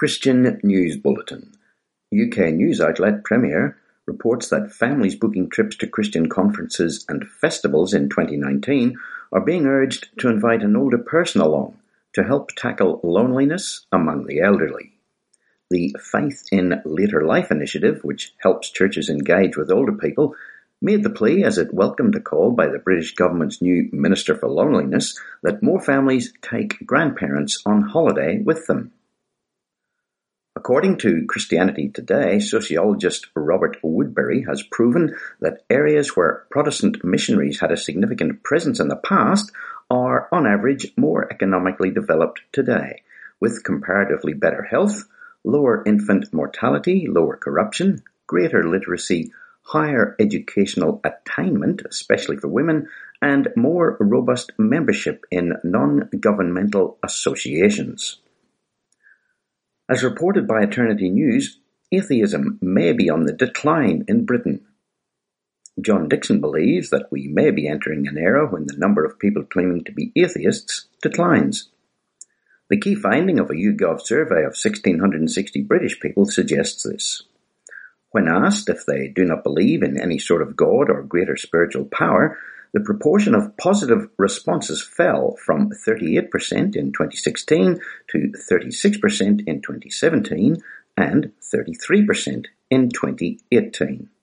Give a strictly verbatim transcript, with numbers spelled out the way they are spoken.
Christian News Bulletin. U K news outlet Premier reports that families booking trips to Christian conferences and festivals in twenty nineteen are being urged to invite an older person along to help tackle loneliness among the elderly. The Faith in Later Life initiative, which helps churches engage with older people, made the plea as it welcomed a call by the British government's new Minister for Loneliness that more families take grandparents on holiday with them. According to Christianity Today, sociologist Robert Woodbury has proven that areas where Protestant missionaries had a significant presence in the past are, on average, more economically developed today, with comparatively better health, lower infant mortality, lower corruption, greater literacy, higher educational attainment, especially for women, and more robust membership in non-governmental associations. As reported by Eternity News, atheism may be on the decline in Britain. John Dixon believes that we may be entering an era when the number of people claiming to be atheists declines. The key finding of a YouGov survey of one thousand six hundred sixty British people suggests this. When asked if they do not believe in any sort of God or greater spiritual power, the proportion of positive responses fell from thirty-eight percent in twenty sixteen to thirty-six percent in twenty seventeen and thirty-three percent in twenty eighteen.